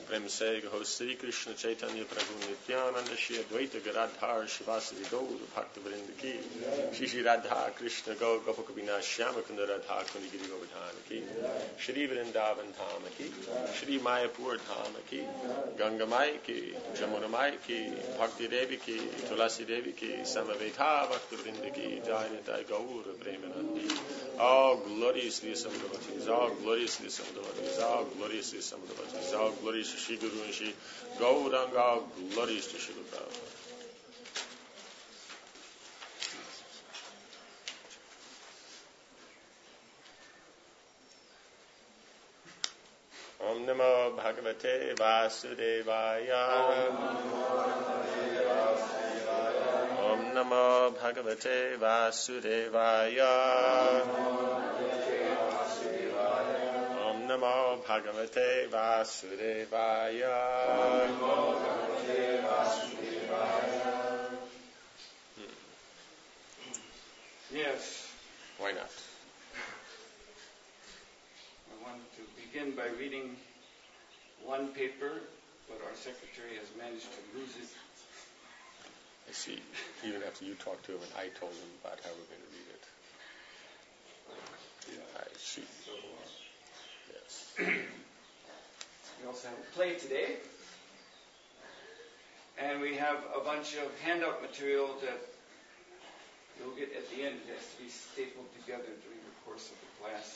प्रेम से गहो श्री कृष्ण चैतन्य प्रभु नित्यानंद श्री अद्वैत गदाधर शिवासि गौर भक्त वृंद की श्री श्री राधा कृष्ण गौ गोपक विनाश श्याम कुंद राधा कुंद गिरि गोवर्धन की श्री वृंदावन धाम की श्री मायापुर धाम की गंगा माई की जमुना माई की भक्ति देवी की तुलसी देवी की समवेता भक्त वृंद की जय निताय गौर Premanandi. All gloriously assembled devotees, all gloriously assembled devotees, all gloriously assembled devotees, all glorious to Shri Guru and Shri Gauranga, all glorious to Shri Guru Prabhupada. Om Namo Bhagavate Vasudevaya. Om Namo Bhagavate Vasudevaya. Om Namo Bhagavate Vasudevaya. Yes. Why not? I want to begin by reading one paper, but our secretary has managed to lose it. I see. Even after you talked to him and I told him about how we're going to read it. I see. Yes. We also have a play today. And we have a bunch of handout material that you'll get at the end. It has to be stapled together during the course of the class.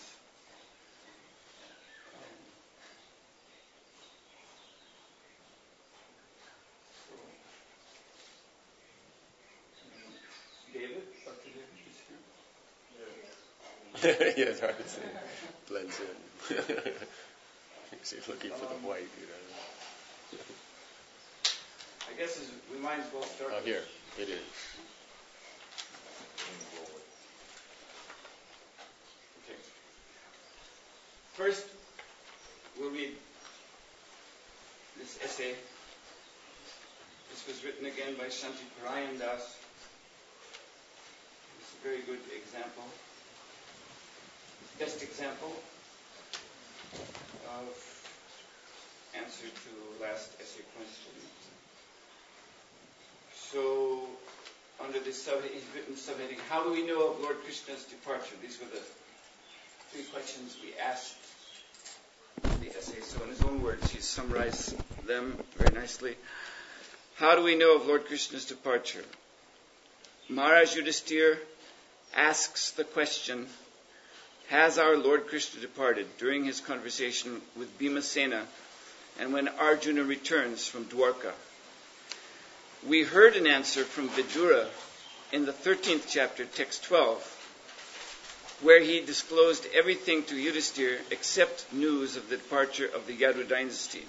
David, Dr. David is here. Yeah, it's hard to say. Blends in. He's looking for the white, you know. I guess we might as well start. Oh, here. It is. Okay. First, we'll read this essay. This was written again by Shanti Parayan Das. It's a very good example. Best example of answer to last essay question. So, under this subheading, he's written subheading, how do we know of Lord Krishna's departure? These were the three questions we asked in the essay. So in his own words, he's summarized them very nicely. How do we know of Lord Krishna's departure? Maharaj Yudhisthira asks the question, has our Lord Krishna departed during his conversation with Bhimasena and when Arjuna returns from Dwarka? We heard an answer from Vidura in the 13th chapter, text 12, where he disclosed everything to Yudhisthira except news of the departure of the Yadu dynasty.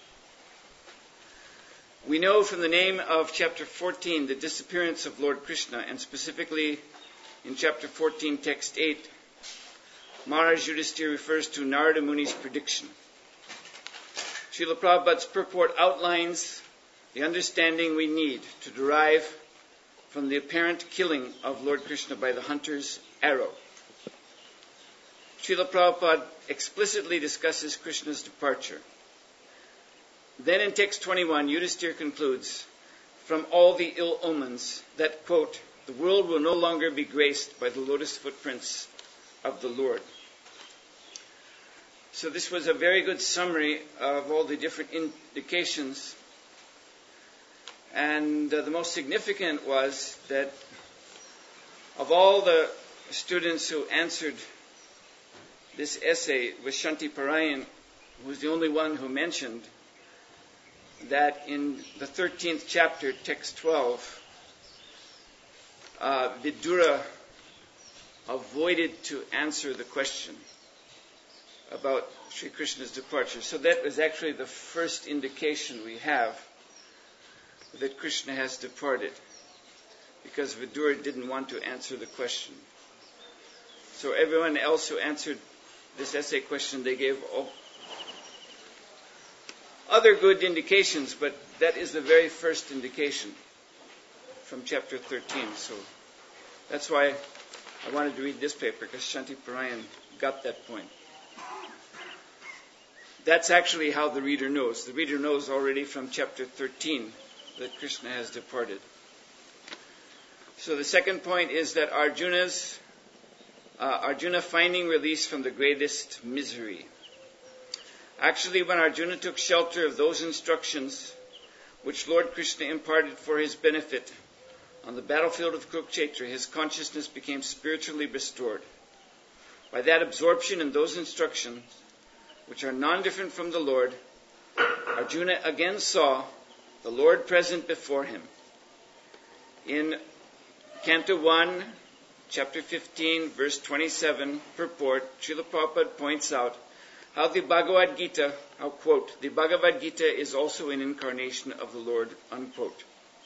We know from the name of chapter 14 the disappearance of Lord Krishna, and specifically in chapter 14, text 8, Maharaj Yudhisthira refers to Narada Muni's prediction. Srila Prabhupada's purport outlines the understanding we need to derive from the apparent killing of Lord Krishna by the hunter's arrow. Srila Prabhupada explicitly discusses Krishna's departure. Then in text 21, Yudhisthira concludes, from all the ill omens, that, quote, the world will no longer be graced by the lotus footprints of the Lord. So this was a very good summary of all the different indications. And the most significant was that of all the students who answered this essay with Shanti Parayan, who was the only one who mentioned that in the 13th chapter, text 12, Vidura avoided to answer the question about Sri Krishna's departure. So that was actually the first indication we have that Krishna has departed, because Vidura didn't want to answer the question. So everyone else who answered this essay question, they gave other good indications, but that is the very first indication from chapter 13. So that's why I wanted to read this paper, because Shanti Parayan got that point. that's actually how the reader knows. The reader knows already from chapter 13 that Krishna has departed. So the second point is that Arjuna finding release from the greatest misery. Actually, when Arjuna took shelter of those instructions which Lord Krishna imparted for his benefit on the battlefield of Kurukshetra, his consciousness became spiritually restored. By that absorption in those instructions, which are non-different from the Lord, Arjuna again saw the Lord present before him. In Canto 1, chapter 15, verse 27, purport, Srila Prabhupada points out how the Bhagavad Gita, quote, the Bhagavad Gita is also an incarnation of the Lord, unquote.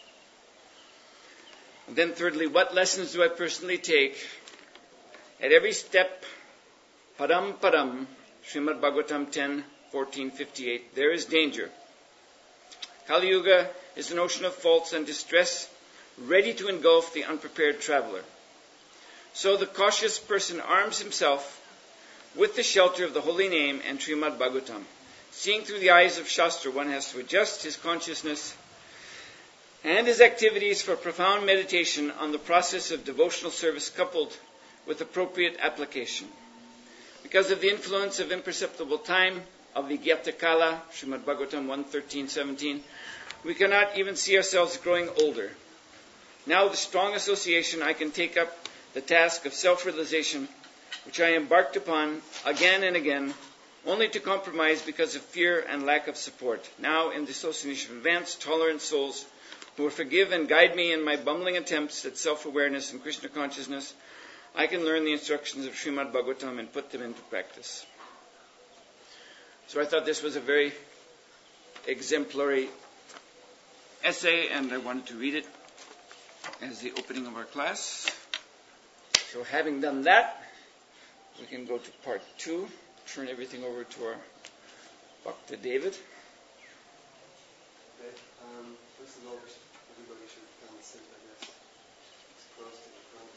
And then thirdly, what lessons do I personally take? At every step, Padam Padam, Srimad Bhagavatam 10, 14, 58, there is danger. Kali Yuga is an ocean of faults and distress, ready to engulf the unprepared traveler. So the cautious person arms himself with the shelter of the holy name and Srimad Bhagavatam. Seeing through the eyes of Shastra, one has to adjust his consciousness and his activities for profound meditation on the process of devotional service coupled with appropriate application. Because of the influence of imperceptible time, of Vigyata Kala, Srimad Bhagavatam 1:13-17, we cannot even see ourselves growing older. Now with strong association, I can take up the task of self-realization, which I embarked upon again and again, only to compromise because of fear and lack of support. Now, in the association of advanced, tolerant souls who will forgive and guide me in my bumbling attempts at self-awareness and Krishna consciousness, I can learn the instructions of Srimad Bhagavatam and put them into practice. So I thought this was a very exemplary essay, and I wanted to read it as the opening of our class. So having done that, we can go to part 2, turn everything over to our Bhakta David. Okay, first of all, everybody should come and sit, I guess. It's close to the front.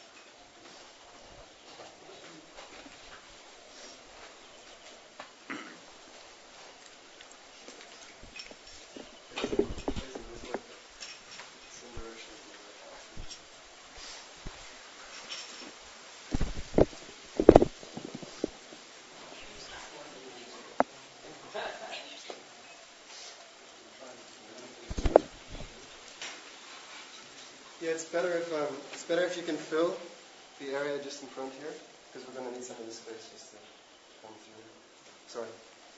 Yeah, it's better if you can fill the area just in front here, because we're going to need some of this space just to come through. Sorry.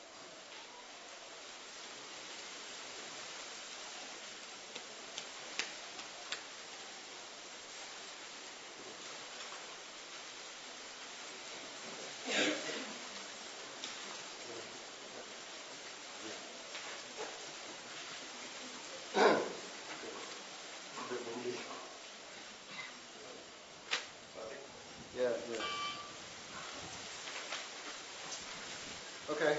Yeah. Okay.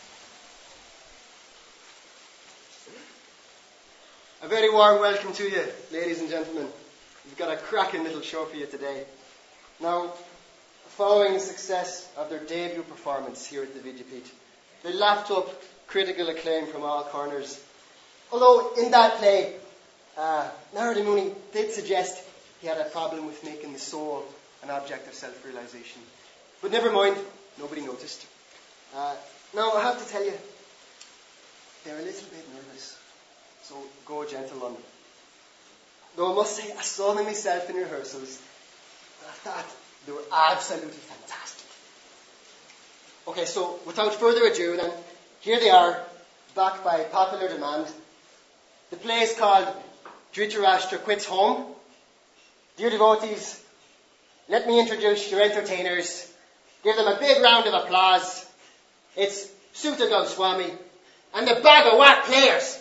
A very warm welcome to you, ladies and gentlemen. We've got a cracking little show for you today. Now, following the success of their debut performance here at the Vidyapith, they lapped up critical acclaim from all corners. Although in that play, Narada Muni did suggest he had a problem with making the soul an object of self-realization. But never mind, nobody noticed. Now, I have to tell you, they're a little bit nervous. So go gentle on them. Though I must say, I saw them myself in rehearsals. And I thought they were absolutely fantastic. Okay, so without further ado then, here they are, back by popular demand. The play is called Dhritarashtra Quits Home. Dear devotees, let me introduce your entertainers. Give them a big round of applause. It's Suta Goswami and the Bhagawat Players.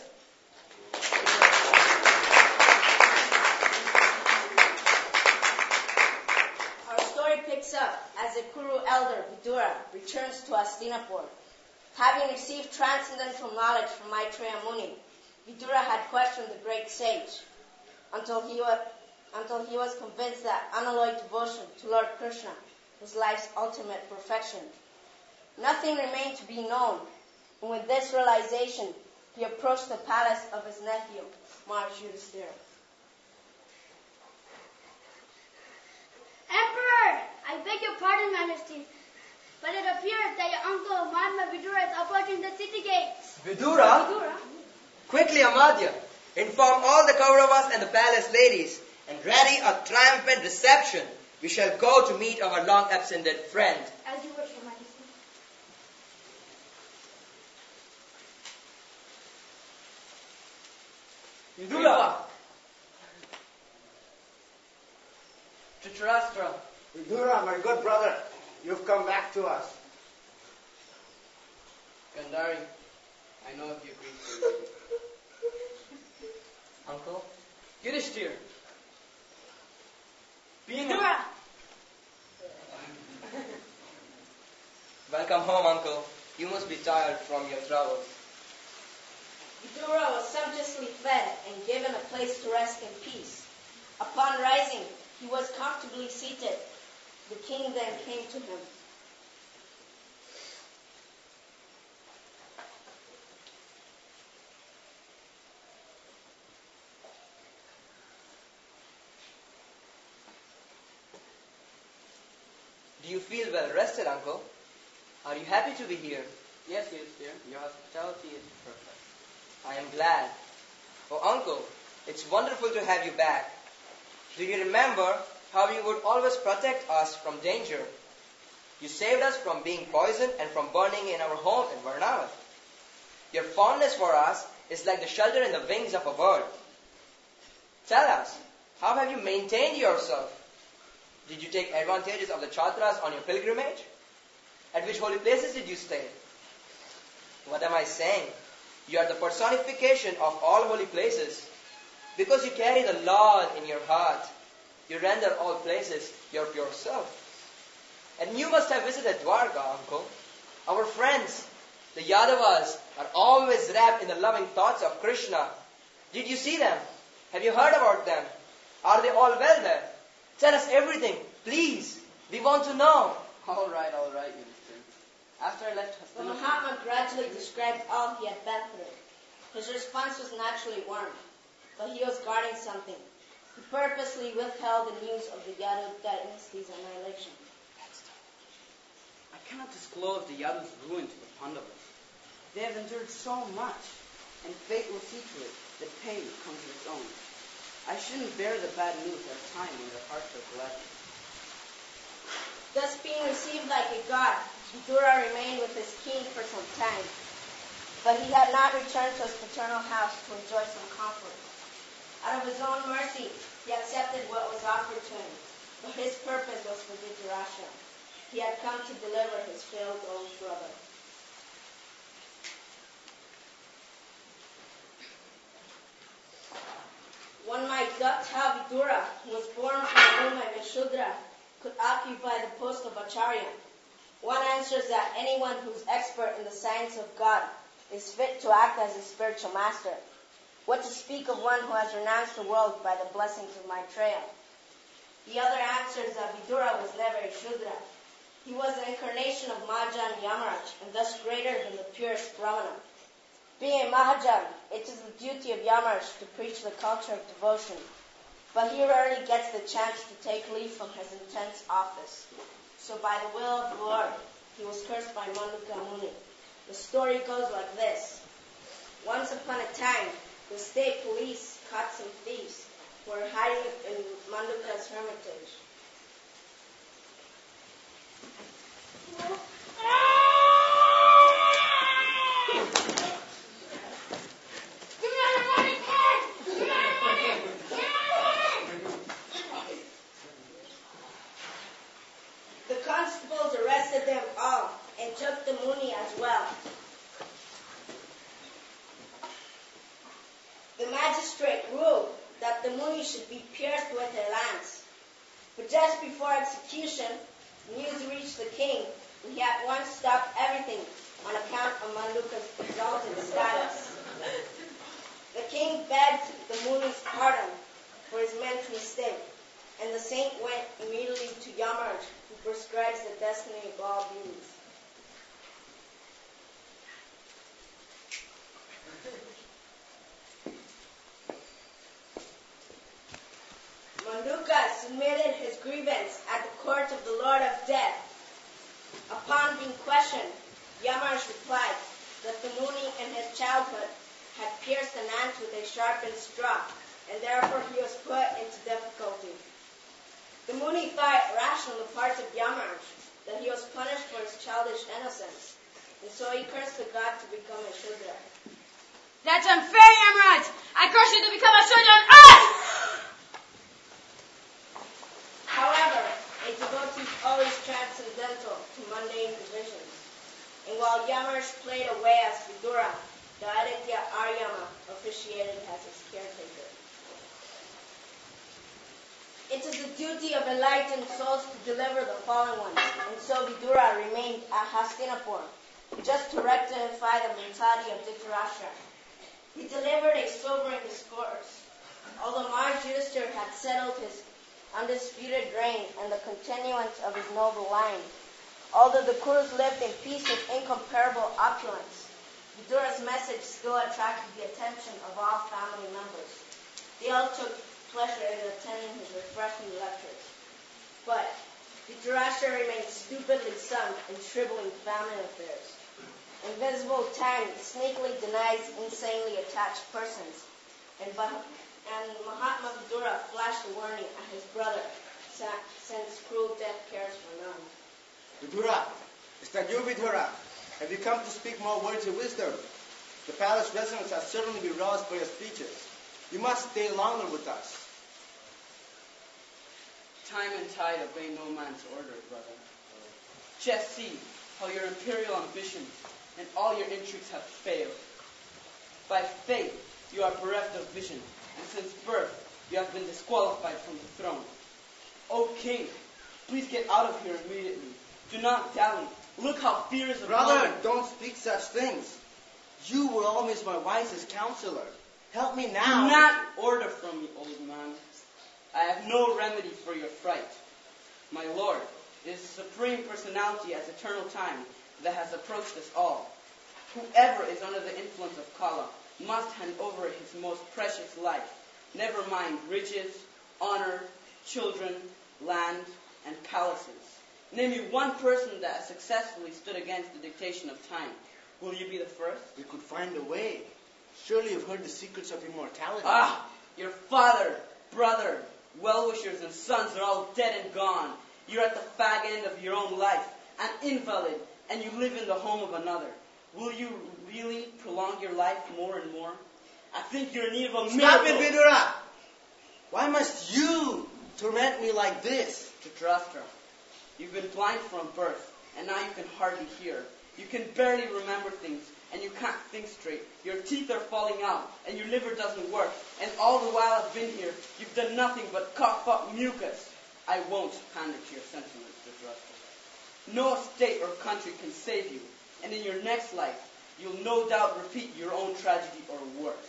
Our story picks up as the Kuru elder Vidura returns to Hastinapur. Having received transcendental knowledge from Maitreya Muni, Vidura had questioned the great sage until he was convinced that unalloyed devotion to Lord Krishna was life's ultimate perfection. Nothing remained to be known And with this realization, he approached the palace of his nephew, Maharaj Yudhishthira. Emperor, I beg your pardon, Majesty, but it appears that your uncle Mahatma Vidura is approaching the city gates. Vidura? Vidura? Quickly, Amadya, inform all the Kauravas and the palace ladies and ready a triumphant reception. We shall go to meet our long-absented friend. As you wish, Your Majesty. Vidura! Dhritarashtra. Vidura, my good brother, you've come back to us. Gandhari, I know you agree. Uncle? Yudhishthir. Vidura! Welcome home, Uncle. You must be tired from your travels. Vidura was sumptuously fed and given a place to rest in peace. Upon rising, he was comfortably seated. The king then came to him. Do you feel well rested, Uncle? Are you happy to be here? Yes, dear. Your hospitality is perfect. I am glad. Oh, Uncle, it's wonderful to have you back. Do you remember how you would always protect us from danger? You saved us from being poisoned and from burning in our home in Varnava. Your fondness for us is like the shelter in the wings of a bird. Tell us, how have you maintained yourself? Did you take advantages of the Chatras on your pilgrimage? At which holy places did you stay? What am I saying? You are the personification of all holy places. Because you carry the Lord in your heart, you render all places your pure self. And you must have visited Dwarka, Uncle. Our friends, the Yadavas, are always wrapped in the loving thoughts of Krishna. Did you see them? Have you heard about them? Are they all well there? Tell us everything, please. We want to know. All right, Yudhishthir. After I left The Hastinapur, Mahatma gradually described all he had been through. His response was naturally warm, but he was guarding something. He purposely withheld the news of the Yadu dynasty's annihilation. I cannot disclose the Yadu's ruin to the Pandavas. They have endured so much, and fate will see to it that pain comes of its own. I shouldn't bear the bad news at a time when their hearts are gladdened. Thus being received like a god, Vidura remained with his king for some time. But he had not returned to his paternal house to enjoy some comfort. Out of his own mercy, he accepted what was offered to him. But his purpose was for Dhritarashtra. He had come to deliver his failed old brother. One might doubt how Vidura, who was born from the womb of Vishudra, could occupy the post of Acharya. One answers that anyone who is expert in the science of God is fit to act as a spiritual master. What to speak of one who has renounced the world by the blessings of Maitreya? The other answers that Vidura was never a Shudra. He was the incarnation of Mahajan Yamaraj, and thus greater than the purest Brahmana. Being a Mahajan, it is the duty of Yamaraj to preach the culture of devotion, but he rarely gets the chance to take leave from his intense office. So by the will of the Lord, he was cursed by Manduka Muni. The story goes like this. Once upon a time, the state police caught some thieves who were hiding in Manduka's hermitage. The constables arrested them all and took the Muni as well. The magistrate ruled that the Muni should be pierced with a lance. But just before execution, news reached the king, and he at once stopped everything on account of Manduka's exalted status. The king begged the Muni's pardon for his men's mistake, and the saint went immediately to Yamaraj, who prescribes the destiny of all beings. grievance at the court of the Lord of Death. Upon being questioned, Yamash replied that the Muni in his childhood had pierced an ant with a sharpened straw, and therefore he was put into difficulty. The Muni thought it rational on the part of Yamash that he was punished for his childish innocence, and so he cursed the god to become a Shudra. That's unfair, Yamraj! I curse you to become a Shudra on earth! However, a devotee is always transcendental to mundane divisions, and while Yamash played away as Vidura, the Aditya Aryama officiated as his caretaker. It is the duty of enlightened souls to deliver the fallen ones, and so Vidura remained at Hastinapur, just to rectify the mentality of Dhritarashtra. He delivered a sobering discourse. Although Mars Yudhishthira had settled his undisputed reign and the continuance of his noble line, although the Kurus lived in peace with incomparable opulence, Vidura's message still attracted the attention of all family members. They all took pleasure in attending his refreshing lectures. But Dhritarashtra remained stupidly sunk in troubling family affairs. Invisible Time sneakily denies insanely attached persons, and Mahatma Vidura flashed a warning at his brother, since cruel death cares for none. Vidura, is that you, Vidura? Have you come to speak more words of wisdom? The palace residents have certainly been roused by your speeches. You must stay longer with us. Time and tide obey no man's order, brother. Just see how your imperial ambitions and all your intrigues have failed. By fate, you are bereft of vision, and since birth, you have been disqualified from the throne. O king, please get out of here immediately. Do not dally. Look how fear is upon Brother, you. don't speak such things. You were always my wisest counselor. Help me Do now. not order from me, old man. I have no remedy for your fright. My lord, it is the supreme personality as eternal time that has approached us all. Whoever is under the influence of Kala must hand over his most precious life, never mind riches, honor, children, land, and palaces. Name me one person that has successfully stood against the dictation of time. Will you be the first? We could find a way. Surely you've heard the secrets of immortality. Ah, your father, brother, well-wishers, and sons are all dead and gone. You're at the fag end of your own life, an invalid, and you live in the home of another. Will you really prolong your life more and more? I think you're in need of a miracle. Stop it, Vidura! Why must you torment me like this? Dhritarashtra, you've been blind from birth, and now you can hardly hear. You can barely remember things, and you can't think straight. Your teeth are falling out, and your liver doesn't work. And all the while I've been here, you've done nothing but cough up mucus. I won't pander to your sentiments, Dhritarashtra. No state or country can save you, and in your next life, you'll no doubt repeat your own tragedy or worse.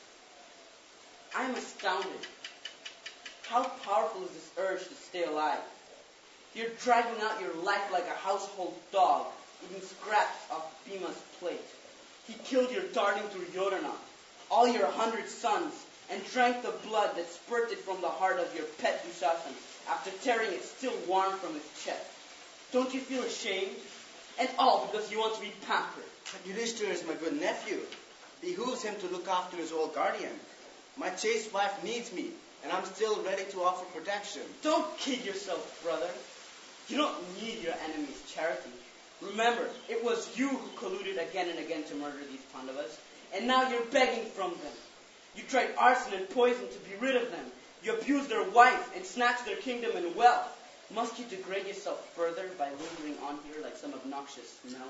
I'm astounded. How powerful is this urge to stay alive? You're dragging out your life like a household dog, eating scraps off Bhima's plate. He killed your darling Duryodhana, all your 100 sons, and drank the blood that spurted from the heart of your pet Dushasana after tearing it still warm from his chest. Don't you feel ashamed? And all because you want to be pampered. But Yudhishthira is my good nephew. It behooves him to look after his old guardian. My chaste wife needs me, and I'm still ready to offer protection. Don't kid yourself, brother. You don't need your enemy's charity. Remember, it was you who colluded again and again to murder these Pandavas, and now you're begging from them. You tried arson and poison to be rid of them. You abused their wife and snatched their kingdom and wealth. Must you degrade yourself further by lingering on here like some obnoxious smell?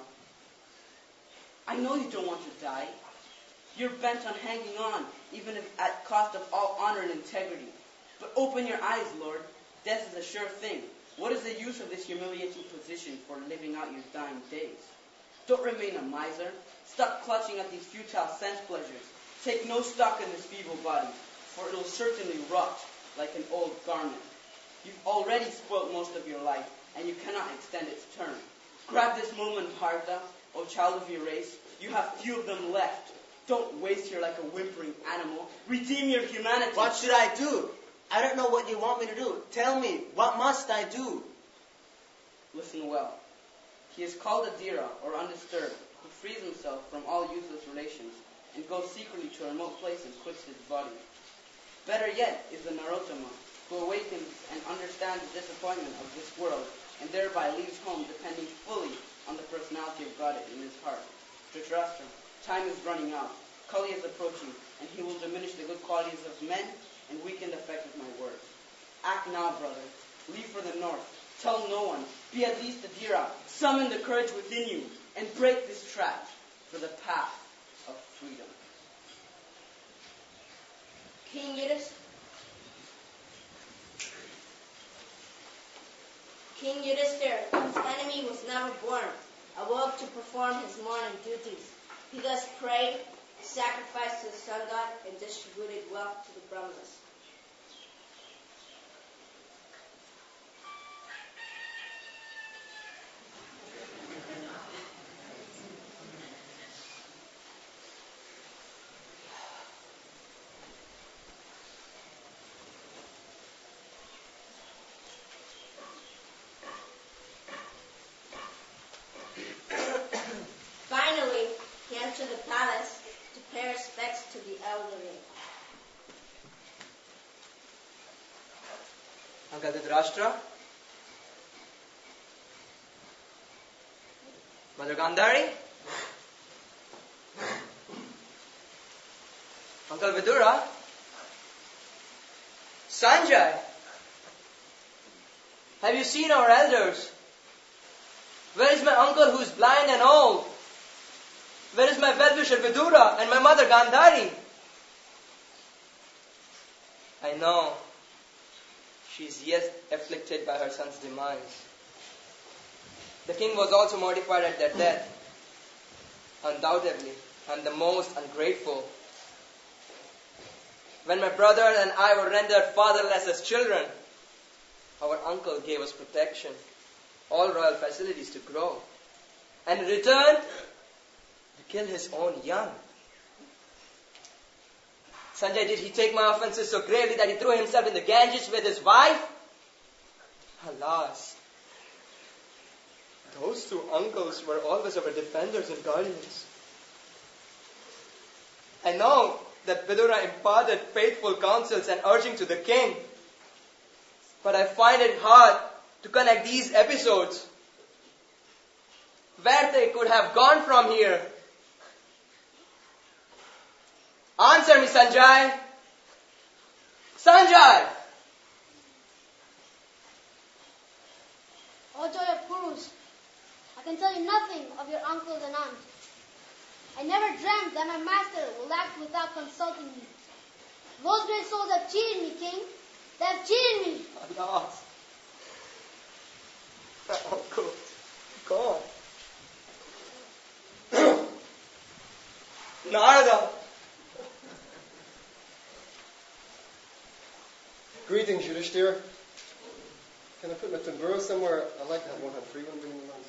I know you don't want to die. You're bent on hanging on, even if at cost of all honor and integrity. But open your eyes, Lord. Death is a sure thing. What is the use of this humiliating position for living out your dying days? Don't remain a miser. Stop clutching at these futile sense pleasures. Take no stock in this feeble body, for it will certainly rot like an old garment. You've already spoilt most of your life, and you cannot extend its term. Grab this moment, Bharata, O child of your race. You have few of them left. Don't waste here like a whimpering animal. Redeem your humanity. What should I do? I don't know what you want me to do. Tell me, what must I do? Listen well. He is called a Dira, or undisturbed, who frees himself from all useless relations and goes secretly to a remote place and quits his body. Better yet is the Narottama, who awakens and understands the disappointment of this world and thereby leaves home depending fully on the personality of God in his heart. Dhritarashtra, time is running out. Kali is approaching, and he will diminish the good qualities of men and weaken the effect of my words. Act now, brother. Leave for the north. Tell no one. Be at least a Dira. Summon the courage within you and break this trap for the path of freedom. King Yudhisthira, whose enemy was never born, awoke to perform his morning duties. He thus prayed, sacrificed to the sun god, and distributed wealth to the Brahmanas. Finally, he entered the palace to pay respects to the elderly. Uncle Dhritarashtra, Mother Gandhari, Uncle Vidura, Sanjay, have you seen our elders? Where is my uncle who is blind and old? Where is my well-wisher Vidura and my mother Gandhari? I know she is yet afflicted by her son's demise. The king was also mortified at their death. Undoubtedly, I am the most ungrateful. When my brother and I were rendered fatherless as children, our uncle gave us protection, all royal facilities to grow, and in return, to kill his own young. Sanjay, did he take my offenses so gravely that he threw himself in the Ganges with his wife? Alas, those two uncles were always our defenders and guardians. I know that Vidura imparted faithful counsels and urging to the king, but I find it hard to connect these episodes. Where they could have gone from here. Answer me, Sanjay. Sanjay! O joy of Kurus, I can tell you nothing of your uncles and aunts. I never dreamt that my master will act without consulting me. Those great souls have cheated me, King. They have cheated me. Alas. My uncle, gone. Narada! Greetings, Yudhishthira. Can I put my tambura somewhere? I like to have one hand free when bringing them on.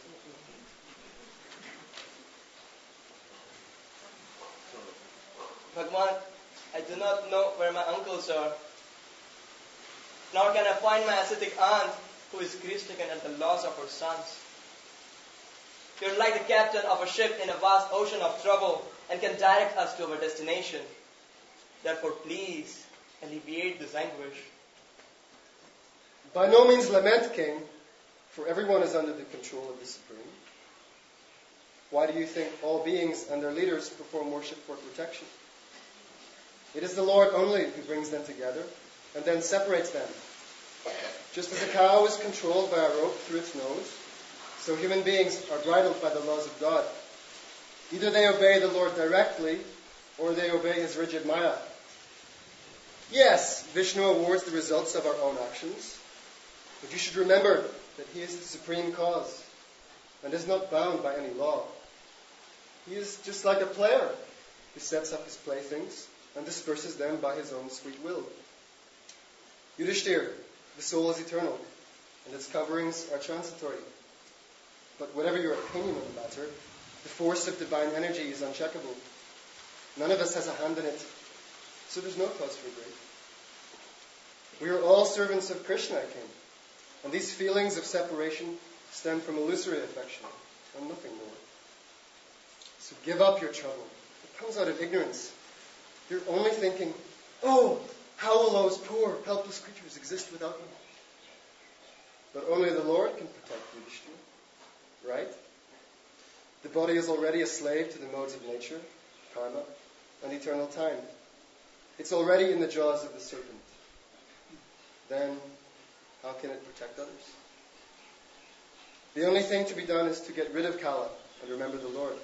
Bhagwan, I do not know where my uncles are. Nor can I find my ascetic aunt, who is grief-stricken at the loss of her sons. You are like the captain of a ship in a vast ocean of trouble and can direct us to our destination. Therefore, please alleviate this anguish. By no means lament, King, for everyone is under the control of the Supreme. Why do you think all beings and their leaders perform worship for protection? It is the Lord only who brings them together and then separates them. Just as a cow is controlled by a rope through its nose, so human beings are bridled by the laws of God. Either they obey the Lord directly, or they obey his rigid Maya. Yes, Vishnu awards the results of our own actions, but you should remember that he is the supreme cause and is not bound by any law. He is just like a player who sets up his playthings and disperses them by his own sweet will. Yudhishthira, the soul is eternal, and its coverings are transitory. But whatever your opinion on the matter, the force of divine energy is uncheckable. None of us has a hand in it, so there's no cause for grief. We are all servants of Krishna, King. And these feelings of separation stem from illusory affection and nothing more. So give up your trouble. It comes out of ignorance. You're only thinking, oh, how will those poor, helpless creatures exist without me? But only the Lord can protect Yudhishthira, right? The body is already a slave to the modes of nature, karma, and eternal time. It's already in the jaws of the serpent. Then, how can it protect others? The only thing to be done is to get rid of Kala and remember the Lord.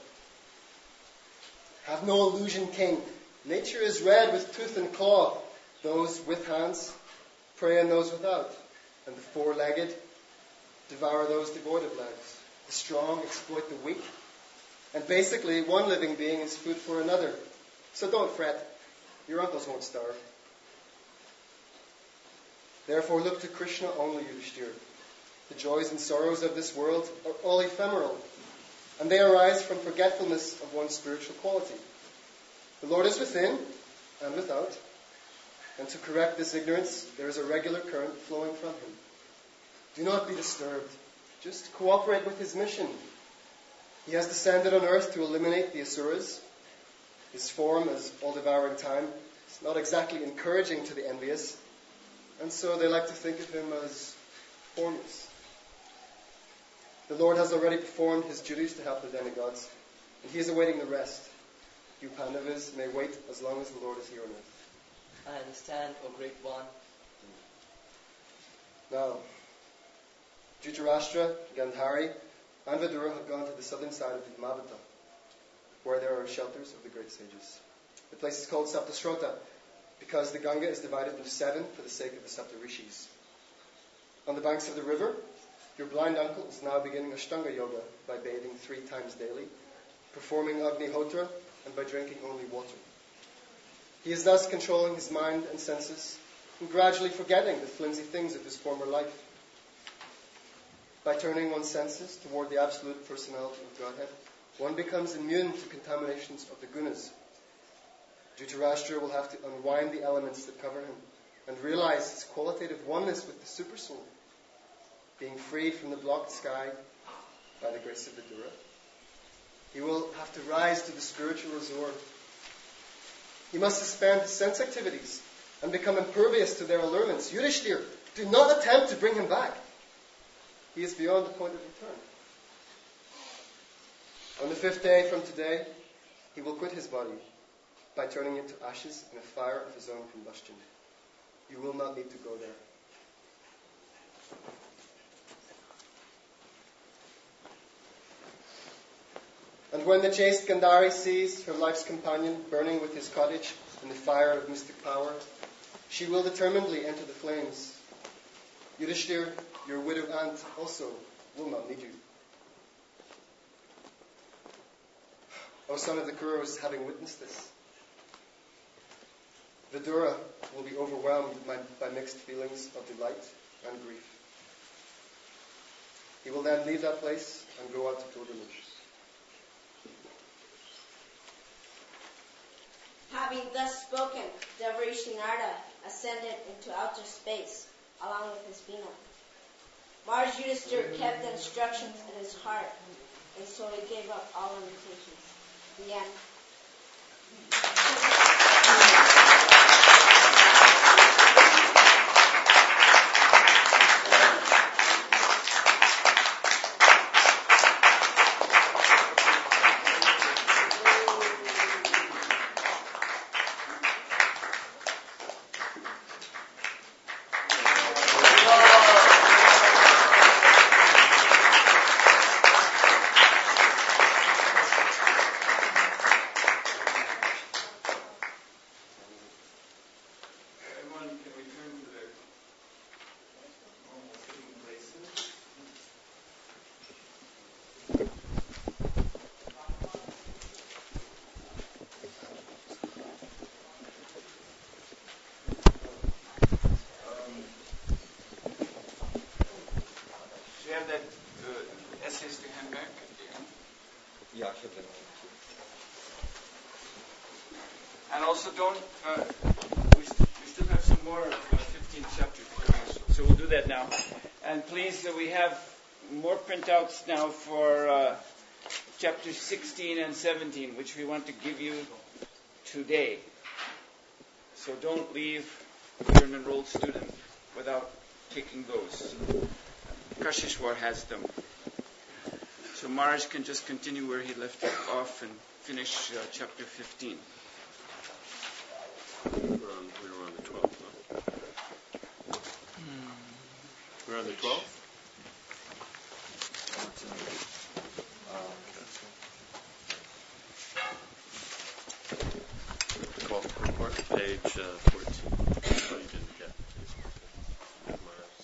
Have no illusion, King. Nature is red with tooth and claw. Those with hands prey on those without. And the four-legged devour those devoid of legs. The strong exploit the weak. And basically, one living being is food for another. So don't fret. Your uncles won't starve. Therefore, look to Krishna only, Yudhishthira. The joys and sorrows of this world are all ephemeral, and they arise from forgetfulness of one's spiritual quality. The Lord is within and without, and to correct this ignorance, there is a regular current flowing from Him. Do not be disturbed. Just cooperate with His mission. He has descended on earth to eliminate the Asuras. His form as all-devouring time is not exactly encouraging to the envious, and so they like to think of Him as formless. The Lord has already performed His duties to help the demigods, and He is awaiting the rest. You Pandavas may wait as long as the Lord is here on earth. I understand, O Great One. Now, Dhritarashtra, Gandhari, and Vidura have gone to the southern side of the Himavata, where there are shelters of the great sages. The place is called Saptashrota, because the Ganga is divided into 7 for the sake of the Saptarishis. On the banks of the river, your blind uncle is now beginning Ashtanga Yoga by bathing 3 times daily, performing Agnihotra, and by drinking only water. He is thus controlling his mind and senses, and gradually forgetting the flimsy things of his former life. By turning one's senses toward the absolute personality of Godhead, one becomes immune to contaminations of the gunas. Dhritarashtra will have to unwind the elements that cover him and realize his qualitative oneness with the Supersoul, being freed from the blocked sky by the grace of Vidura. He will have to rise to the spiritual azure. He must suspend his sense activities and become impervious to their allurements. Yudhishthira, do not attempt to bring him back. He is beyond the point of return. On the 5th day from today, he will quit his body by turning it to ashes in a fire of his own combustion. You will not need to go there. And when the chaste Gandhari sees her life's companion burning with his cottage in the fire of mystic power, she will determinedly enter the flames. Yudhishthira, your widowed aunt, also will not need you. O son of the Kurus, having witnessed this, Vidura will be overwhelmed by mixed feelings of delight and grief. He will then leave that place and go out to pilgrimage. Having thus spoken, Devarishi Narada ascended into outer space along with his Bina. Mars Yudhishthira kept the instructions in his heart, and so he gave up all limitations. The end. And also don't, we still have some more 15 15th chapter. So we'll do that now. And please, we have more printouts now for chapters 16 and 17, which we want to give you today. So don't leave if you're an enrolled student without taking those. Kashishwar has them. So Maharaj can just continue where he left off and finish chapter 15. We were on the 12th, no? We're on the 12th? The 12th report, page 14. Oh, you didn't get it.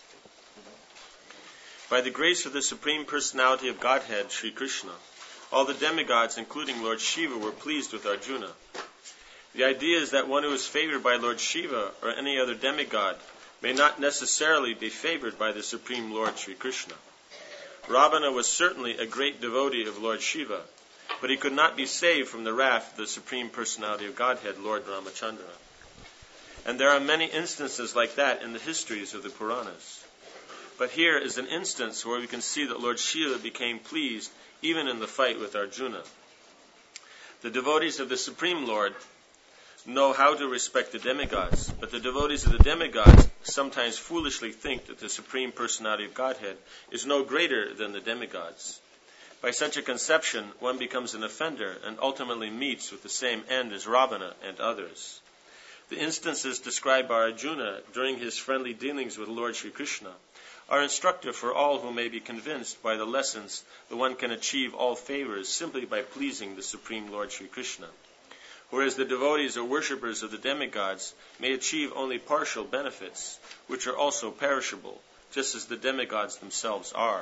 By the grace of the Supreme Personality of Godhead, Sri Krishna, all the demigods, including Lord Shiva, were pleased with Arjuna. The idea is that one who is favored by Lord Shiva or any other demigod may not necessarily be favored by the Supreme Lord Sri Krishna. Ravana was certainly a great devotee of Lord Shiva, but he could not be saved from the wrath of the Supreme Personality of Godhead, Lord Ramachandra. And there are many instances like that in the histories of the Puranas. But here is an instance where we can see that Lord Shiva became pleased even in the fight with Arjuna. The devotees of the Supreme Lord know how to respect the demigods, but the devotees of the demigods sometimes foolishly think that the Supreme Personality of Godhead is no greater than the demigods. By such a conception, one becomes an offender and ultimately meets with the same end as Ravana and others. The instances described by Arjuna during his friendly dealings with Lord Sri Krishna are instructive for all who may be convinced by the lessons that one can achieve all favors simply by pleasing the Supreme Lord Sri Krishna, whereas the devotees or worshippers of the demigods may achieve only partial benefits, which are also perishable, just as the demigods themselves are.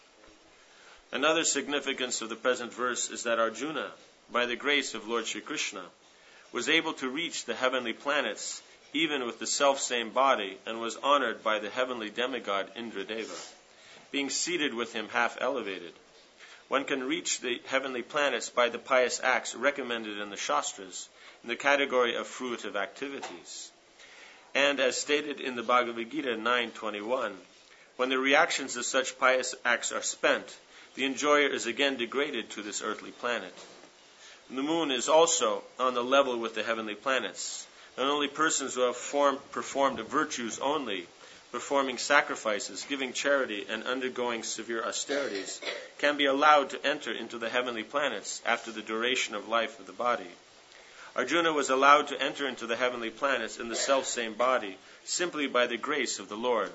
Another significance of the present verse is that Arjuna, by the grace of Lord Sri Krishna, was able to reach the heavenly planets even with the self-same body, and was honored by the heavenly demigod Indradeva, being seated with him half elevated. One can reach the heavenly planets by the pious acts recommended in the Shastras in the category of fruitive activities. And as stated in the Bhagavad Gita 9:21, when the reactions of such pious acts are spent, the enjoyer is again degraded to this earthly planet. The moon is also on the level with the heavenly planets, and only persons who have performed virtues only, performing sacrifices, giving charity, and undergoing severe austerities, can be allowed to enter into the heavenly planets after the duration of life of the body. Arjuna was allowed to enter into the heavenly planets in the self-same body simply by the grace of the Lord.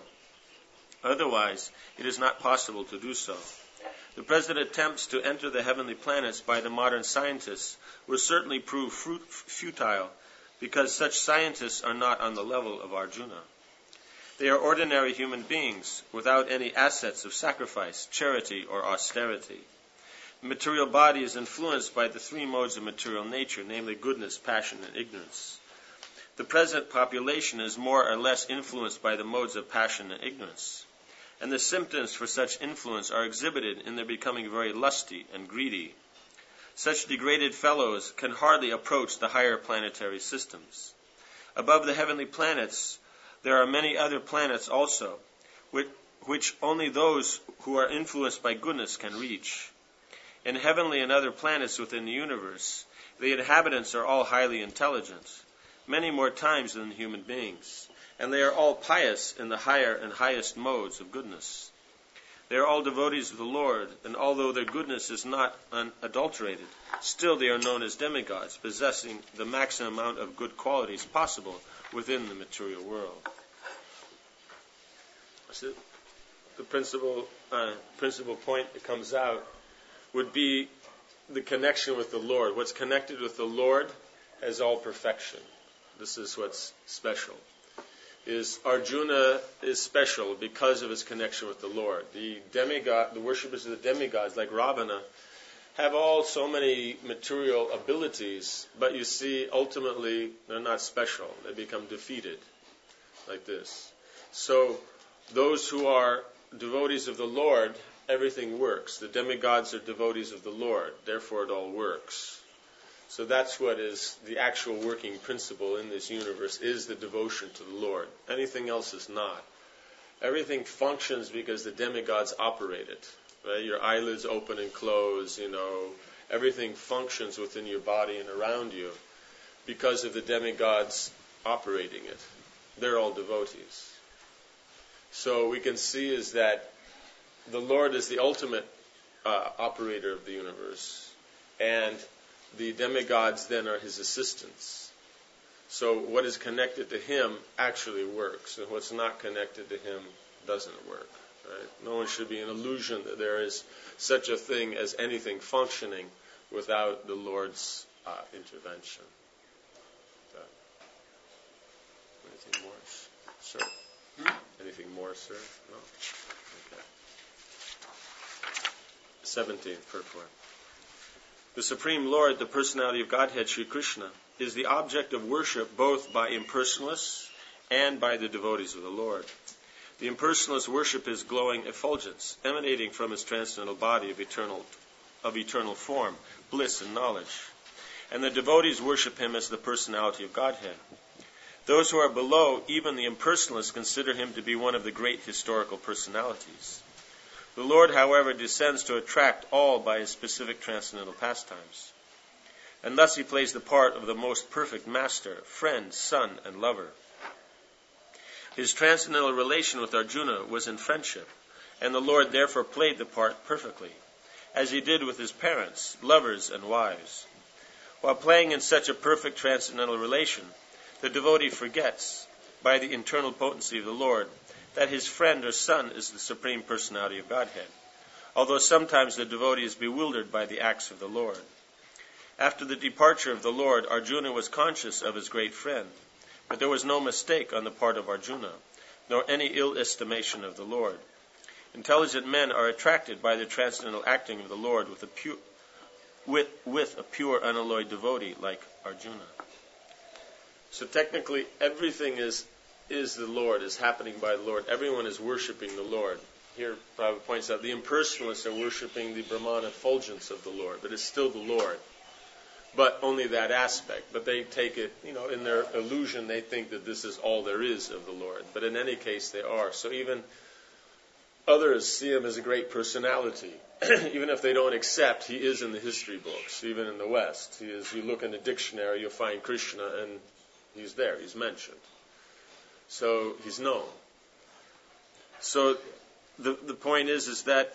Otherwise, it is not possible to do so. The present attempts to enter the heavenly planets by the modern scientists will certainly prove futile, because such scientists are not on the level of Arjuna. They are ordinary human beings without any assets of sacrifice, charity, or austerity. The material body is influenced by the three modes of material nature, namely goodness, passion, and ignorance. The present population is more or less influenced by the modes of passion and ignorance, and the symptoms for such influence are exhibited in their becoming very lusty and greedy. Such degraded fellows can hardly approach the higher planetary systems. Above the heavenly planets, there are many other planets also, which only those who are influenced by goodness can reach. In heavenly and other planets within the universe, the inhabitants are all highly intelligent, many more times than human beings, and they are all pious in the higher and highest modes of goodness. They are all devotees of the Lord, and although their goodness is not unadulterated, still they are known as demigods, possessing the maximum amount of good qualities possible within the material world. So the principal point that comes out would be the connection with the Lord. What's connected with the Lord has all perfection. This is what's special. Is Arjuna is special because of his connection with the Lord. The demigod, the worshippers of the demigods, like Ravana, have all so many material abilities, but you see, ultimately, they're not special. They become defeated, like this. So, those who are devotees of the Lord, everything works. The demigods are devotees of the Lord, therefore it all works. So that's what is the actual working principle in this universe, is the devotion to the Lord. Anything else is not. Everything functions because the demigods operate it. Right? Your eyelids open and close, everything functions within your body and around you because of the demigods operating it. They're all devotees. So we can see is that the Lord is the ultimate operator of the universe, and the demigods then are his assistants. So what is connected to him actually works, and what's not connected to him doesn't work. Right? No one should be an illusion that there is such a thing as anything functioning without the Lord's intervention. Anything more, sir? Anything more, sir? No? Okay. 17th purport. The Supreme Lord, the personality of Godhead, Sri Krishna, is the object of worship both by impersonalists and by the devotees of the Lord. The impersonalist worship his glowing effulgence, emanating from his transcendental body of eternal form, bliss and knowledge. And the devotees worship him as the personality of Godhead. Those who are below, even the impersonalists, consider him to be one of the great historical personalities. The Lord, however, descends to attract all by his specific transcendental pastimes. And thus he plays the part of the most perfect master, friend, son, and lover. His transcendental relation with Arjuna was in friendship, and the Lord therefore played the part perfectly, as he did with his parents, lovers, and wives. While playing in such a perfect transcendental relation, the devotee forgets, by the internal potency of the Lord, that his friend or son is the Supreme Personality of Godhead, although sometimes the devotee is bewildered by the acts of the Lord. After the departure of the Lord, Arjuna was conscious of his great friend, but there was no mistake on the part of Arjuna, nor any ill estimation of the Lord. Intelligent men are attracted by the transcendental acting of the Lord with a pure, unalloyed devotee like Arjuna. So technically, everything is the Lord, is happening by the Lord. Everyone is worshiping the Lord. Here, Prabhupada points out, the impersonalists are worshiping the Brahman effulgence of the Lord, but it's still the Lord. But only that aspect. But they take it, in their illusion, they think that this is all there is of the Lord. But in any case, they are. So even others see him as a great personality. Even if they don't accept, he is in the history books, even in the West. He is. You look in the dictionary, you'll find Krishna, and he's there, he's mentioned. So he's known. So the point is that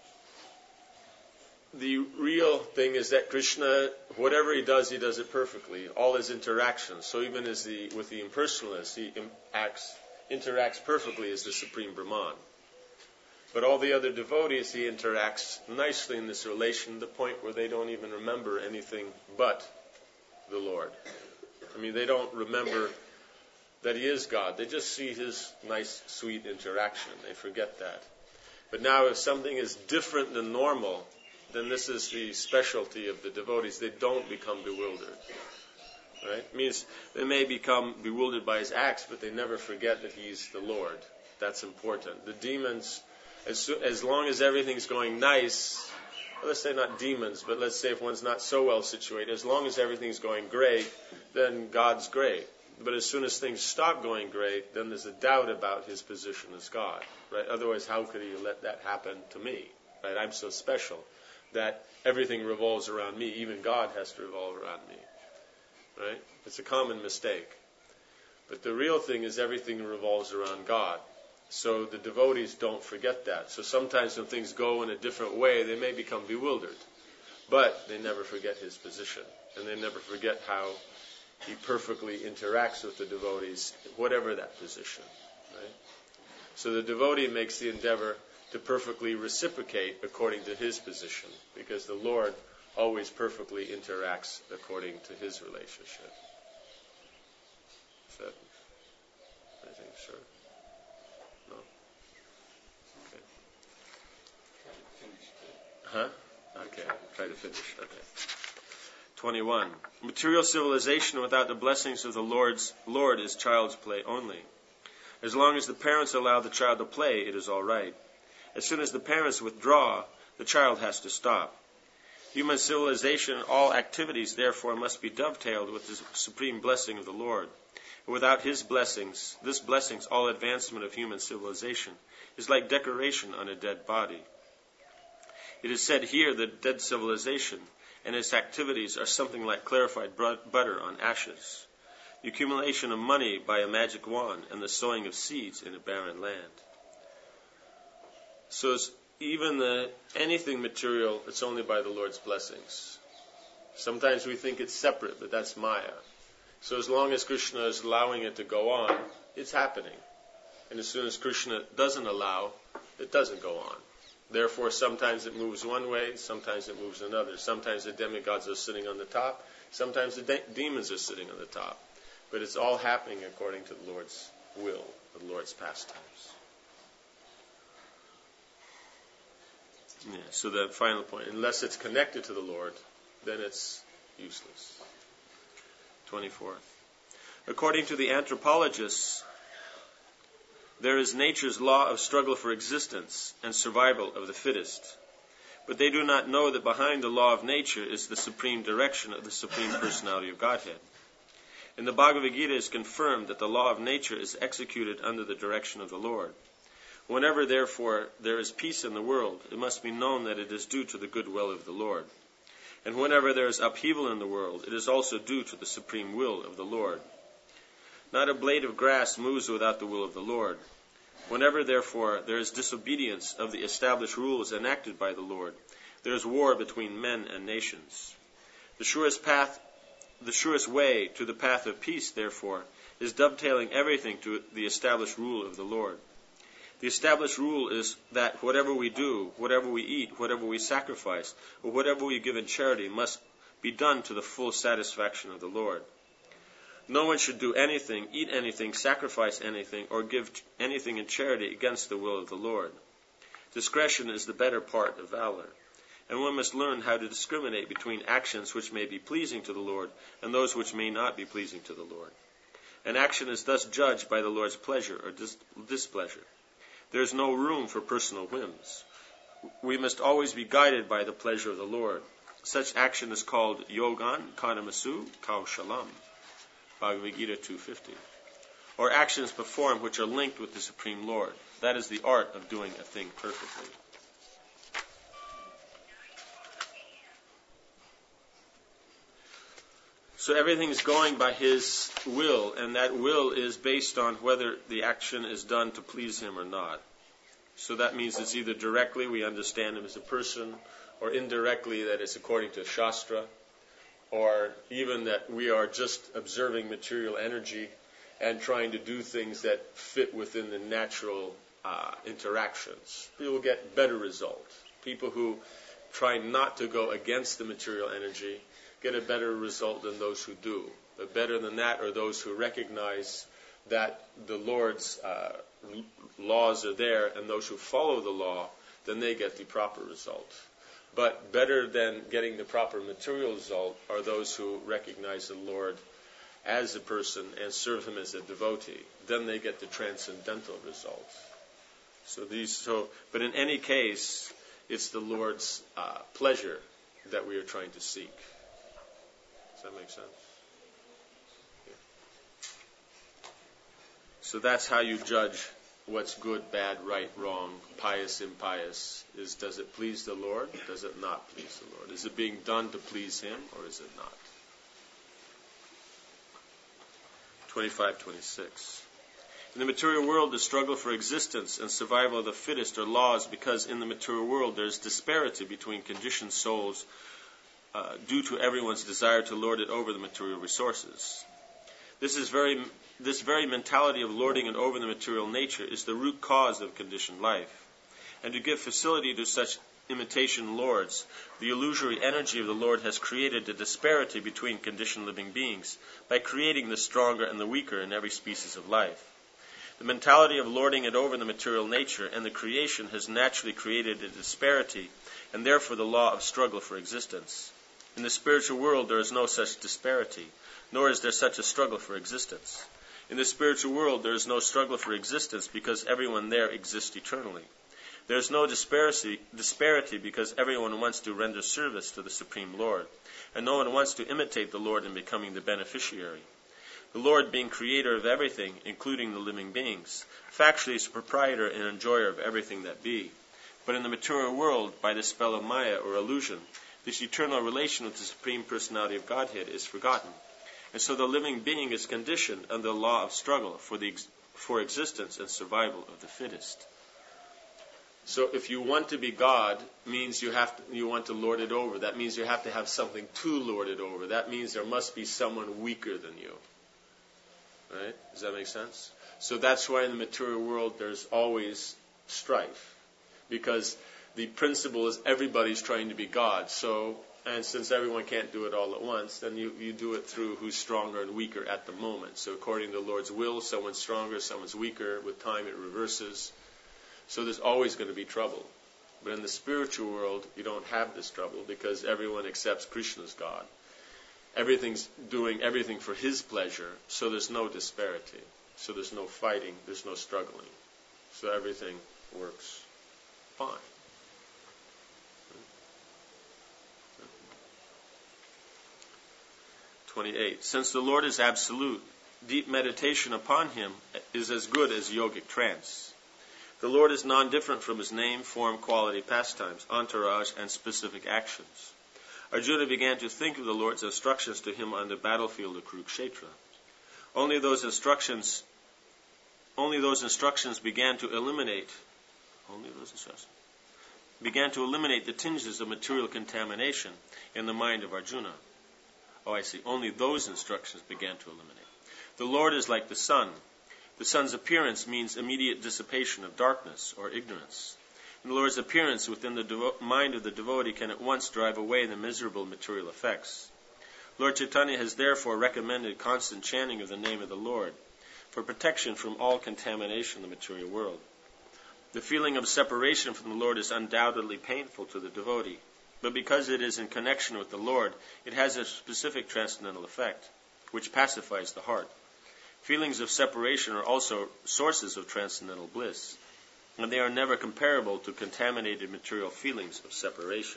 the real thing is that Krishna, whatever he does it perfectly. All his interactions. So even with the impersonalists, he interacts perfectly as the Supreme Brahman. But all the other devotees, he interacts nicely in this relation, to the point where they don't even remember anything but the Lord. They don't remember that he is God. They just see his nice, sweet interaction. They forget that. But now if something is different than normal, then this is the specialty of the devotees. They don't become bewildered. Right? It means they may become bewildered by his acts, but they never forget that he's the Lord. That's important. The demons, as long as everything's going nice, let's say not demons, but let's say if one's not so well situated, as long as everything's going great, then God's great. But as soon as things stop going great, then there's a doubt about his position as God. Right? Otherwise, how could he let that happen to me? Right? I'm so special that everything revolves around me. Even God has to revolve around me. Right? It's a common mistake. But the real thing is everything revolves around God. So the devotees don't forget that. So sometimes when things go in a different way, they may become bewildered. But they never forget his position. And they never forget how he perfectly interacts with the devotees, whatever that position. Right? So the devotee makes the endeavor to perfectly reciprocate according to his position, because the Lord always perfectly interacts according to his relationship. Is that anything, sir? No? Okay. Huh? Okay. Try to finish. Okay. 21. Material civilization without the blessings of the Lord is child's play only. As long as the parents allow the child to play, it is all right. As soon as the parents withdraw, the child has to stop. Human civilization and all activities, therefore, must be dovetailed with the supreme blessing of the Lord. And without His blessings, all advancement of human civilization is like decoration on a dead body. It is said here that dead civilization and its activities are something like clarified butter on ashes, the accumulation of money by a magic wand, and the sowing of seeds in a barren land. So even anything material, it's only by the Lord's blessings. Sometimes we think it's separate, but that's Maya. So as long as Krishna is allowing it to go on, it's happening. And as soon as Krishna doesn't allow, it doesn't go on. Therefore, sometimes it moves one way, sometimes it moves another. Sometimes the demigods are sitting on the top, sometimes the demons are sitting on the top. But it's all happening according to the Lord's will, the Lord's pastimes. Yeah, so the final point, unless it's connected to the Lord, then it's useless. 24th. According to the anthropologists, there is nature's law of struggle for existence and survival of the fittest. But they do not know that behind the law of nature is the supreme direction of the Supreme Personality of Godhead. In the Bhagavad Gita is confirmed that the law of nature is executed under the direction of the Lord. Whenever, therefore, there is peace in the world, it must be known that it is due to the good will of the Lord. And whenever there is upheaval in the world, it is also due to the supreme will of the Lord. Not a blade of grass moves without the will of the Lord. Whenever, therefore, there is disobedience of the established rules enacted by the Lord, there is war between men and nations. The surest way to the path of peace, therefore, is dovetailing everything to the established rule of the Lord. The established rule is that whatever we do, whatever we eat, whatever we sacrifice, or whatever we give in charity must be done to the full satisfaction of the Lord. No one should do anything, eat anything, sacrifice anything, or give anything in charity against the will of the Lord. Discretion is the better part of valor, and one must learn how to discriminate between actions which may be pleasing to the Lord and those which may not be pleasing to the Lord. An action is thus judged by the Lord's pleasure or displeasure. There is no room for personal whims. We must always be guided by the pleasure of the Lord. Such action is called yogan, kanamasu, kaushalam. Bhagavad Gita 2:50. Or actions performed which are linked with the Supreme Lord. That is the art of doing a thing perfectly. So everything is going by His will, and that will is based on whether the action is done to please Him or not. So that means it's either directly we understand Him as a person, or indirectly that it's according to Shastra, or even that we are just observing material energy and trying to do things that fit within the natural interactions. People get better results. People who try not to go against the material energy get a better result than those who do. But better than that are those who recognize that the Lord's laws are there, and those who follow the law, then they get the proper result. But better than getting the proper material result are those who recognize the Lord as a person and serve Him as a devotee. Then they get the transcendental result. But in any case, it's the Lord's pleasure that we are trying to seek. Does that make sense? Yeah. So that's how you judge what's good, bad, right, wrong, pious, impious. Does it please the Lord? Does it not please the Lord? Is it being done to please Him, or is it not? 25-26. In the material world, the struggle for existence and survival of the fittest are laws, because in the material world there is disparity between conditioned souls due to everyone's desire to lord it over the material resources. This very mentality of lording it over the material nature is the root cause of conditioned life. And to give facility to such imitation lords, the illusory energy of the Lord has created a disparity between conditioned living beings by creating the stronger and the weaker in every species of life. The mentality of lording it over the material nature and the creation has naturally created a disparity, and therefore the law of struggle for existence. In the spiritual world there is no such disparity, nor is there such a struggle for existence. In the spiritual world there is no struggle for existence because everyone there exists eternally. There is no disparity because everyone wants to render service to the Supreme Lord, and no one wants to imitate the Lord in becoming the beneficiary. The Lord, being creator of everything, including the living beings, factually is proprietor and enjoyer of everything that be. But in the material world, by the spell of Maya or illusion, this eternal relation with the Supreme Personality of Godhead is forgotten. And so the living being is conditioned under the law of struggle for existence and survival of the fittest. So if you want to be God, means you want to lord it over. That means you have to have something to lord it over. That means there must be someone weaker than you. Right? Does that make sense? So that's why in the material world there's always strife. Because the principle is everybody's trying to be God. And since everyone can't do it all at once, then you do it through who's stronger and weaker at the moment. So according to the Lord's will, someone's stronger, someone's weaker. With time it reverses. So there's always going to be trouble. But in the spiritual world, you don't have this trouble because everyone accepts Krishna as God. Everything's doing everything for his pleasure, so there's no disparity. So there's no fighting, there's no struggling. So everything works fine. 28. Since the Lord is absolute, deep meditation upon him is as good as yogic trance. The Lord is non-different from his name, form, quality, pastimes, entourage, and specific actions. Arjuna began to think of the Lord's instructions to him on the battlefield of Kurukshetra. Only those instructions began to eliminate the tinges of material contamination in the mind of Arjuna. Oh, I see. Only those instructions began to eliminate. The Lord is like the sun. The sun's appearance means immediate dissipation of darkness or ignorance. And the Lord's appearance within the mind of the devotee can at once drive away the miserable material effects. Lord Chaitanya has therefore recommended constant chanting of the name of the Lord for protection from all contamination in the material world. The feeling of separation from the Lord is undoubtedly painful to the devotee, but because it is in connection with the Lord, it has a specific transcendental effect, which pacifies the heart. Feelings of separation are also sources of transcendental bliss, and they are never comparable to contaminated material feelings of separation.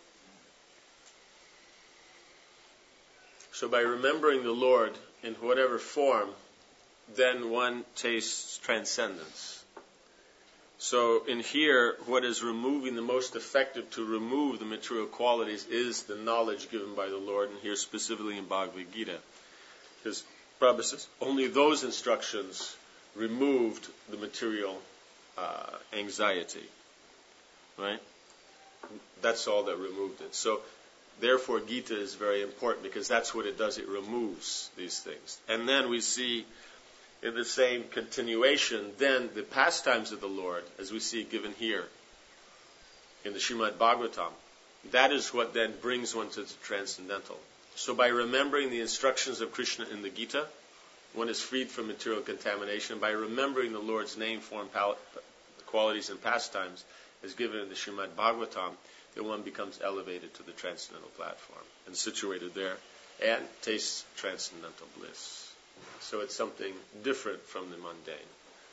So by remembering the Lord in whatever form, then one tastes transcendence. So in here, what is removing the most effective to remove the material qualities is the knowledge given by the Lord, and here specifically in Bhagavad Gita. Because Prabhupada says, only those instructions removed the material anxiety. Right? That's all that removed it. So therefore Gita is very important because that's what it does. It removes these things. And then we see in the same continuation, then the pastimes of the Lord, as we see given here in the Srimad Bhagavatam, that is what then brings one to the transcendental. So by remembering the instructions of Krishna in the Gita, one is freed from material contamination. By remembering the Lord's name, form, qualities, and pastimes as given in the Srimad Bhagavatam, then one becomes elevated to the transcendental platform and situated there and tastes transcendental bliss. So it's something different from the mundane.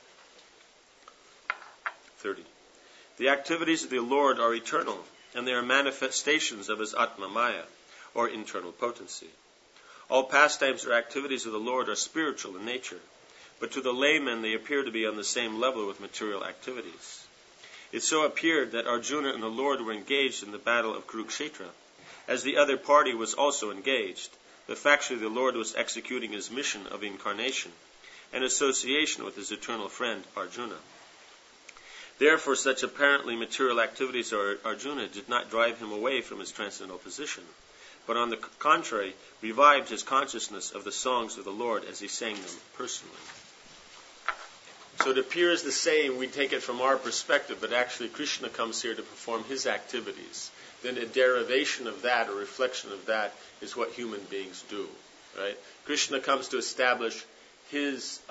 30. The activities of the Lord are eternal, and they are manifestations of his Atma Maya, or internal potency. All pastimes or activities of the Lord are spiritual in nature, but to the layman they appear to be on the same level with material activities. It so appeared that Arjuna and the Lord were engaged in the battle of Kurukshetra, as the other party was also engaged. But factually the Lord was executing his mission of incarnation and association with his eternal friend Arjuna. Therefore, such apparently material activities of Arjuna did not drive him away from his transcendental position, but on the contrary, revived his consciousness of the songs of the Lord as he sang them personally. So it appears the same, we take it from our perspective, but actually Krishna comes here to perform his activities. Then a derivation of that, a reflection of that, is what human beings do. Right? Krishna comes to establish his,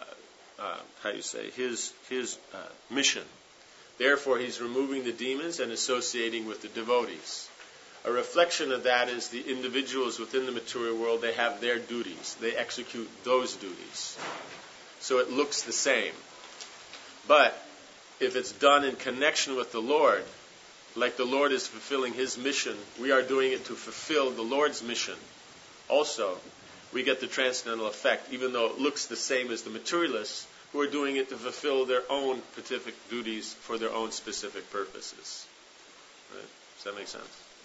mission. Therefore, he's removing the demons and associating with the devotees. A reflection of that is the individuals within the material world, they have their duties. They execute those duties. So it looks the same. But if it's done in connection with the Lord, like the Lord is fulfilling His mission, we are doing it to fulfill the Lord's mission. Also, we get the transcendental effect, even though it looks the same as the materialists who are doing it to fulfill their own specific duties for their own specific purposes. Right? Does that make sense?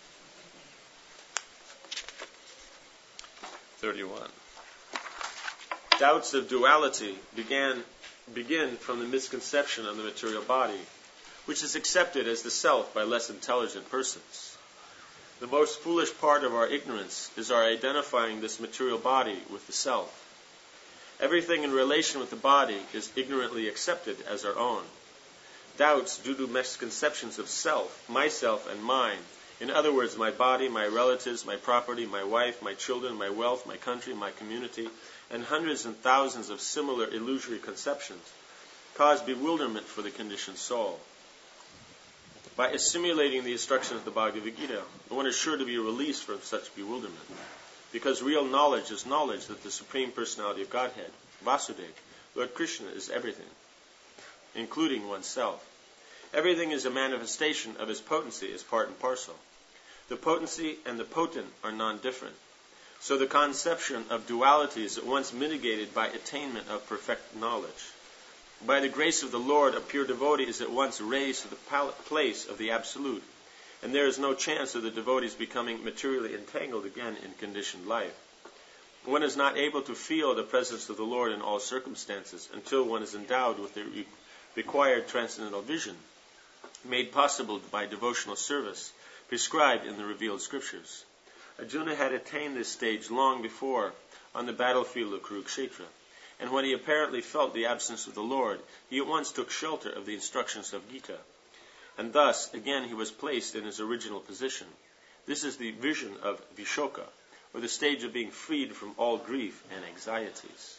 31. Doubts of duality begin from the misconception of the material body, which is accepted as the self by less intelligent persons. The most foolish part of our ignorance is our identifying this material body with the self. Everything in relation with the body is ignorantly accepted as our own. Doubts due to misconceptions of self, myself, and mine, in other words, my body, my relatives, my property, my wife, my children, my wealth, my country, my community, and hundreds and thousands of similar illusory conceptions, cause bewilderment for the conditioned soul. By assimilating the instructions of the Bhagavad Gita, one is sure to be released from such bewilderment, because real knowledge is knowledge that the Supreme Personality of Godhead, Vasudeva, Lord Krishna, is everything, including oneself. Everything is a manifestation of His potency as part and parcel. The potency and the potent are non-different. So the conception of duality is at once mitigated by attainment of perfect knowledge. By the grace of the Lord, a pure devotee is at once raised to the place of the Absolute, and there is no chance of the devotees becoming materially entangled again in conditioned life. One is not able to feel the presence of the Lord in all circumstances until one is endowed with the required transcendental vision, made possible by devotional service, prescribed in the revealed scriptures. Arjuna had attained this stage long before on the battlefield of Kurukshetra, and when he apparently felt the absence of the Lord, he at once took shelter of the instructions of Gita, and thus again he was placed in his original position. This is the vision of Vishoka, or the stage of being freed from all grief and anxieties.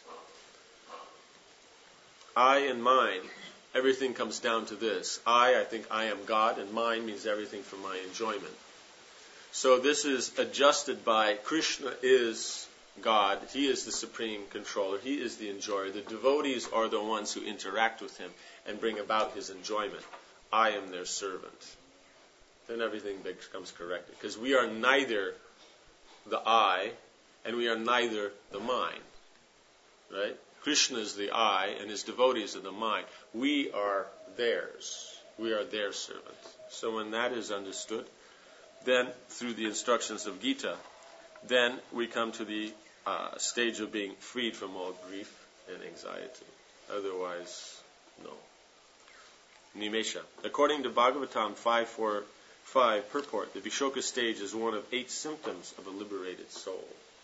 I and mine, everything comes down to this. I think I am God, and mine means everything for my enjoyment. So this is adjusted by Krishna is God. He is the supreme controller. He is the enjoyer. The devotees are the ones who interact with Him and bring about His enjoyment. I am their servant. Then everything becomes corrected. Because we are neither the I and we are neither the mine. Right? Krishna is the I and His devotees are the mine. We are theirs. We are their servants. So when that is understood, then through the instructions of Gita, then we come to the stage of being freed from all grief and anxiety. Otherwise, no. Nimesha. According to Bhagavatam 5.4.5 purport, the Vishoka stage is one of 8 symptoms of a liberated soul.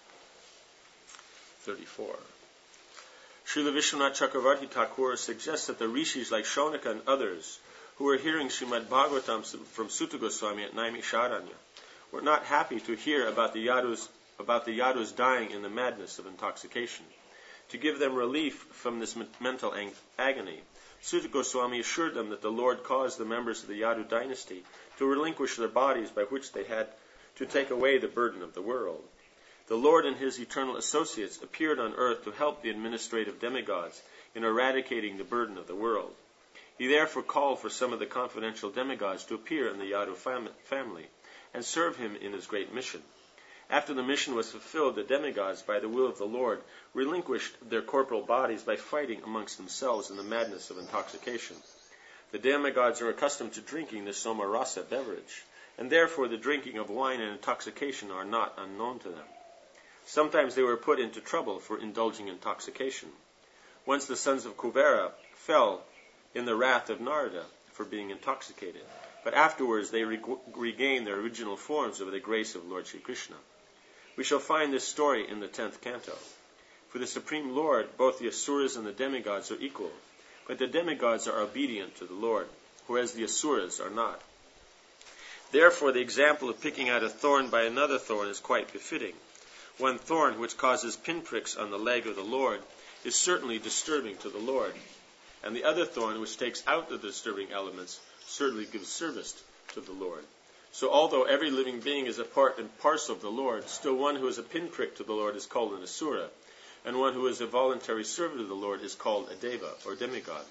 34. Srila Vishwanath Chakravarti Thakur suggests that the rishis like Shaunaka and others who were hearing Srimad Bhagavatam from Sutta Goswami at Naimisharanya were not happy to hear about the Yadus dying in the madness of intoxication. To give them relief from this mental agony, Sutta Goswami assured them that the Lord caused the members of the Yadu dynasty to relinquish their bodies by which they had to take away the burden of the world. The Lord and His eternal associates appeared on earth to help the administrative demigods in eradicating the burden of the world. He therefore called for some of the confidential demigods to appear in the Yadu family and serve Him in His great mission. After the mission was fulfilled, the demigods, by the will of the Lord, relinquished their corporal bodies by fighting amongst themselves in the madness of intoxication. The demigods are accustomed to drinking the somarasa beverage, and therefore the drinking of wine and intoxication are not unknown to them. Sometimes they were put into trouble for indulging intoxication. Once the sons of Kuvera fell in the wrath of Narada for being intoxicated, but afterwards they regained their original forms over the grace of Lord Sri Krishna. We shall find this story in the 10th canto. For the Supreme Lord, both the Asuras and the demigods are equal, but the demigods are obedient to the Lord, whereas the Asuras are not. Therefore, the example of picking out a thorn by another thorn is quite befitting. One thorn which causes pinpricks on the leg of the Lord is certainly disturbing to the Lord, and the other thorn which takes out the disturbing elements certainly gives service to the Lord. So although every living being is a part and parcel of the Lord, still one who is a pinprick to the Lord is called an Asura, and one who is a voluntary servant of the Lord is called a Deva, or demigod.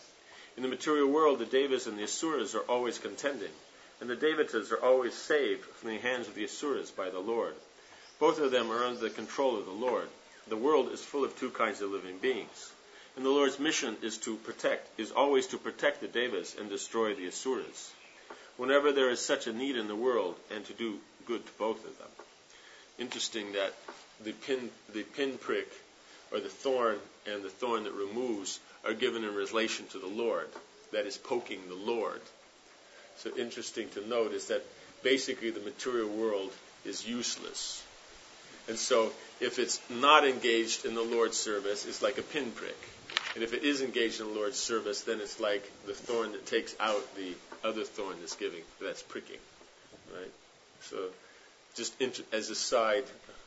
In the material world, the Devas and the Asuras are always contending, and the Devatas are always saved from the hands of the Asuras by the Lord. Both of them are under the control of the Lord. The world is full of two kinds of living beings, and the Lord's mission is always to protect the Devas and destroy the Asuras, whenever there is such a need in the world, and to do good to both of them. Interesting that the pinprick, or the thorn, and the thorn that removes are given in relation to the Lord, that is poking the Lord. So interesting to note is that basically the material world is useless. And so if it's not engaged in the Lord's service, it's like a pinprick. And if it is engaged in the Lord's service, then it's like the thorn that takes out the other thorn that's pricking. Right? So just as a side,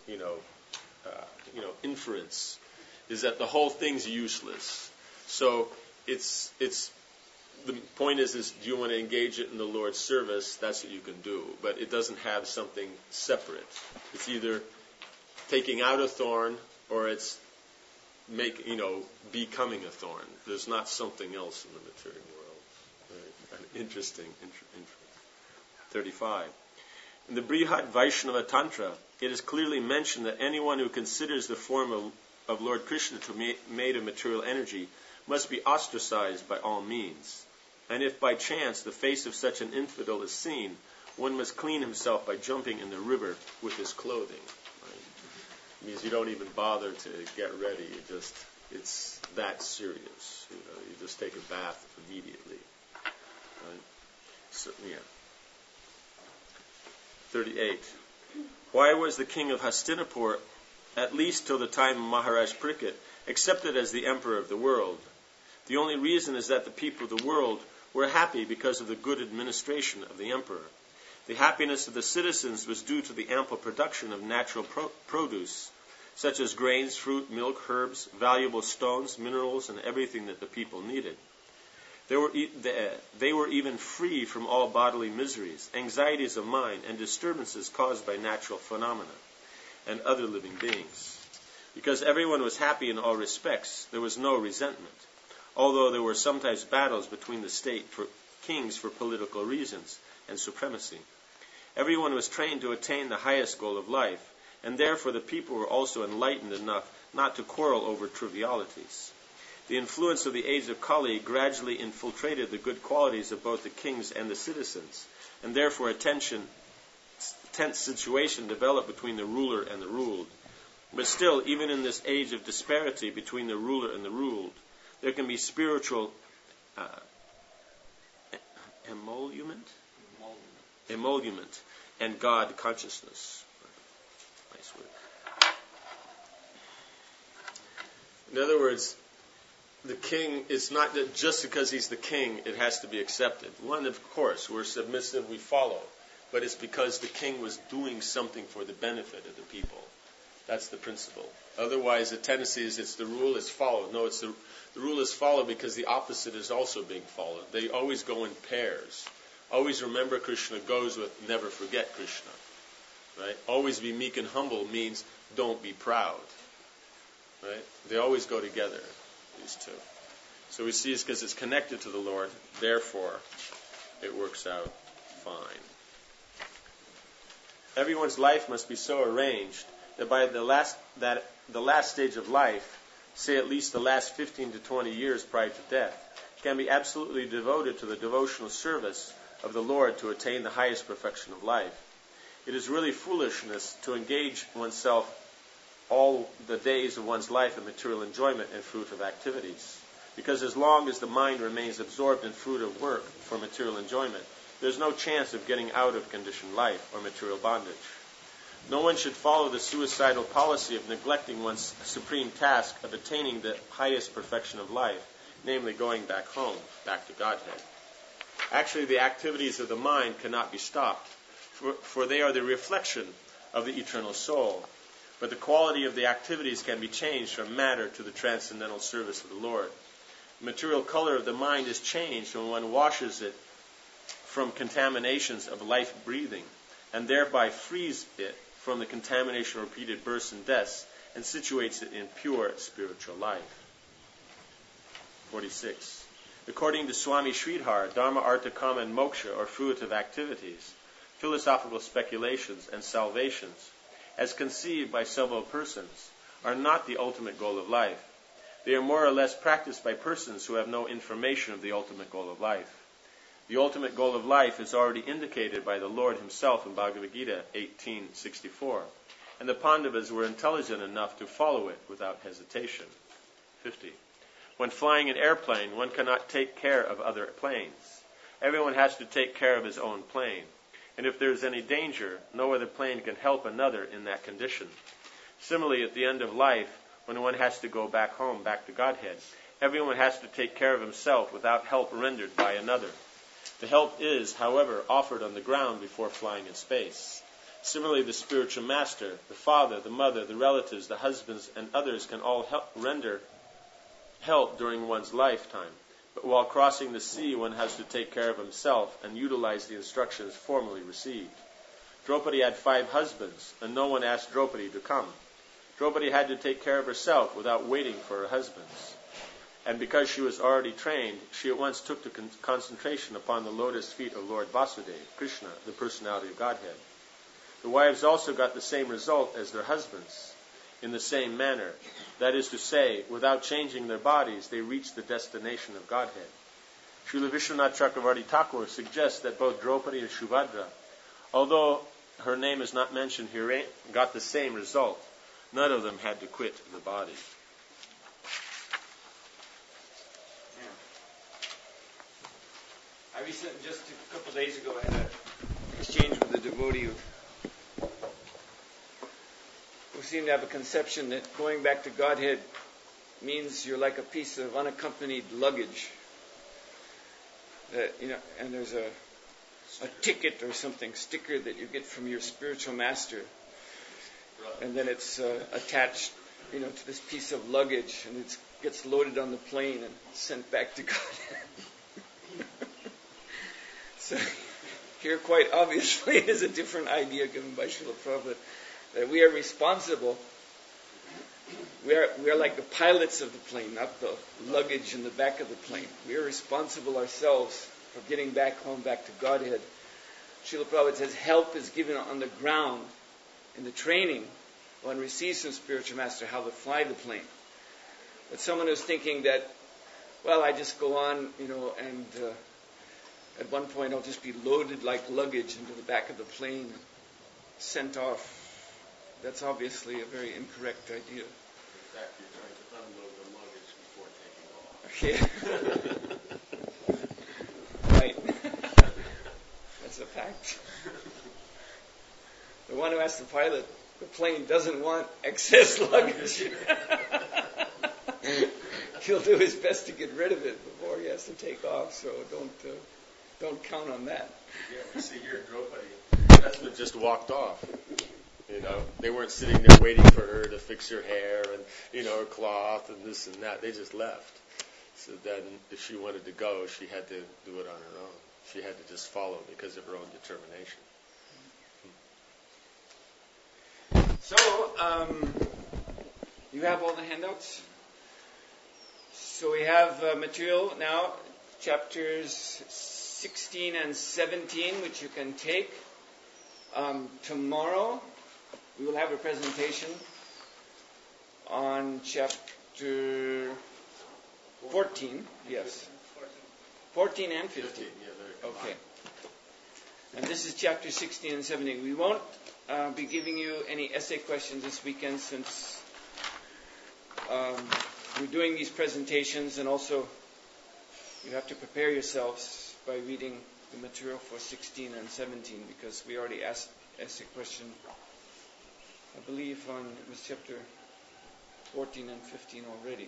inference, is that the whole thing's useless. So it's the point is do you want to engage it in the Lord's service? That's what you can do, but it doesn't have something separate. It's either taking out a thorn or it's becoming a thorn. There's not something else in the material world. Right? Interesting. 35. In the Brihad Vaishnava Tantra, it is clearly mentioned that anyone who considers the form of Lord Krishna to be made of material energy must be ostracized by all means. And if by chance the face of such an infidel is seen, one must clean himself by jumping in the river with his clothing. Right? It means you don't even bother to get ready. It's that serious. You just take a bath immediately. Right? So, 38. Why was the king of Hastinapur, at least till the time of Maharaj Parikshit, accepted as the emperor of the world? The only reason is that the people of the world were happy because of the good administration of the emperor. The happiness of the citizens was due to the ample production of natural produce, such as grains, fruit, milk, herbs, valuable stones, minerals, and everything that the people needed. They were even free from all bodily miseries, anxieties of mind, and disturbances caused by natural phenomena and other living beings. Because everyone was happy in all respects, there was no resentment, although there were sometimes battles between the kings for political reasons and supremacy. Everyone was trained to attain the highest goal of life, and therefore the people were also enlightened enough not to quarrel over trivialities. The influence of the age of Kali gradually infiltrated the good qualities of both the kings and the citizens, and therefore a tense situation developed between the ruler and the ruled. But still, even in this age of disparity between the ruler and the ruled, there can be spiritual emolument and God consciousness. Nice word. In other words, the king, it's not that just because he's the king, it has to be accepted. One, of course, we're submissive, we follow. But it's because the king was doing something for the benefit of the people. That's the principle. Otherwise, the tendency is it's the rule is followed. No, it's the rule is followed because the opposite is also being followed. They always go in pairs. Always remember Krishna goes with never forget Krishna. Right? Always be meek and humble means don't be proud. Right? They always go together, these two. So we see it's because it's connected to the Lord, therefore it works out fine. Everyone's life must be so arranged that by the last stage of life, say at least the last 15 to 20 years prior to death, can be absolutely devoted to the devotional service of the Lord to attain the highest perfection of life. It is really foolishness to engage oneself all the days of one's life in material enjoyment and fruit of activities. Because as long as the mind remains absorbed in fruit of work for material enjoyment, there's no chance of getting out of conditioned life or material bondage. No one should follow the suicidal policy of neglecting one's supreme task of attaining the highest perfection of life, namely going back home, back to Godhead. Actually, the activities of the mind cannot be stopped, for they are the reflection of the eternal soul. But the quality of the activities can be changed from matter to the transcendental service of the Lord. The material color of the mind is changed when one washes it from contaminations of life breathing, and thereby frees it from the contamination of repeated births and deaths, and situates it in pure spiritual life. 46. According to Swami Sridhar, Dharma, Artha, Kama, and Moksha are fruitive activities, philosophical speculations, and salvations, as conceived by several persons, are not the ultimate goal of life. They are more or less practiced by persons who have no information of the ultimate goal of life. The ultimate goal of life is already indicated by the Lord himself in Bhagavad Gita 18:64, and the Pandavas were intelligent enough to follow it without hesitation. 50. When flying an airplane, one cannot take care of other planes. Everyone has to take care of his own plane. And if there is any danger, no other plane can help another in that condition. Similarly, at the end of life, when one has to go back home, back to Godhead, everyone has to take care of himself without help rendered by another. The help is, however, offered on the ground before flying in space. Similarly, the spiritual master, the father, the mother, the relatives, the husbands, and others can all render help during one's lifetime. But while crossing the sea, one has to take care of himself and utilize the instructions formerly received. Draupadi had 5 husbands, and no one asked Draupadi to come. Draupadi had to take care of herself without waiting for her husbands. And because she was already trained, she at once took the concentration upon the lotus feet of Lord Vasudeva, Krishna, the personality of Godhead. The wives also got the same result as their husbands, in the same manner. That is to say, without changing their bodies, they reached the destination of Godhead. Srila Vishwanath Chakravarti Thakur suggests that both Draupadi and Shubhadra, although her name is not mentioned here, got the same result. None of them had to quit the body. I recently, just a couple of days ago, had an exchange with a devotee who seemed to have a conception that going back to Godhead means you're like a piece of unaccompanied luggage. And there's a ticket or something, sticker that you get from your spiritual master. And then it's attached, to this piece of luggage, and it gets loaded on the plane and sent back to Godhead. So here, quite obviously, is a different idea given by Srila Prabhupada, that we are responsible. We are like the pilots of the plane, not the luggage in the back of the plane. We are responsible ourselves for getting back home, back to Godhead. Srila Prabhupada says help is given on the ground in the training. One receives from spiritual master how to fly the plane. But someone who's thinking that, I just go on, and at one point I'll just be loaded like luggage into the back of the plane, sent off. That's obviously a very incorrect idea. In fact, you're trying to unload the luggage before taking off. Okay. Right. That's a fact. The one who has to pilot the plane doesn't want excess luggage. He'll do his best to get rid of it before he has to take off, so don't count on that. Yeah, we see here Draupadi, husband just walked off. They weren't sitting there waiting for her to fix her hair and, her cloth and this and that. They just left. So then if she wanted to go, she had to do it on her own. She had to just follow because of her own determination. So, you have all the handouts? So we have material now, chapters 16 and 17, which you can take. Tomorrow, we will have a presentation on chapter 14. Yes. 14 and 15. Okay. And this is chapter 16 and 17. We won't be giving you any essay questions this weekend since we're doing these presentations, and also you have to prepare yourselves by reading the material for 16 and 17, because we already asked essay question, I believe, on chapter 14 and 15 already.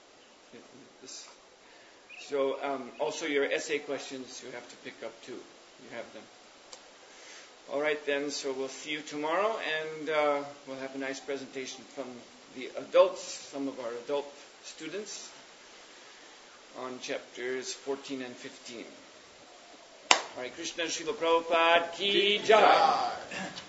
So also your essay questions you have to pick up too. You have them. All right then, so we'll see you tomorrow, and we'll have a nice presentation from the adults, some of our adult students, on chapters 14 and 15. Hare Krishna, Srila Prabhupada Ki Jai.